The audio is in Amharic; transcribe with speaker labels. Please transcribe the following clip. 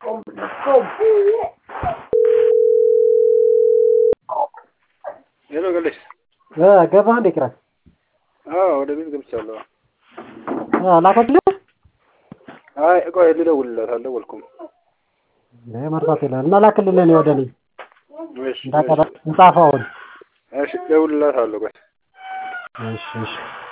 Speaker 1: Hello, Galis.
Speaker 2: ገባህ እንዴ ክራስ?
Speaker 1: ወደ ቤት ገብቻለሁ።
Speaker 2: ላከልህ?
Speaker 1: አይ ቆይ ልደውልለት አልደወልኩም።
Speaker 2: መርሳት የለም እና ላክልህ ነው ወደ እኔ።
Speaker 1: እሺ
Speaker 2: እንዳቀረ እንጻፈው።
Speaker 1: እሺ ደውልለታለሁ ቆይ።
Speaker 2: እሺ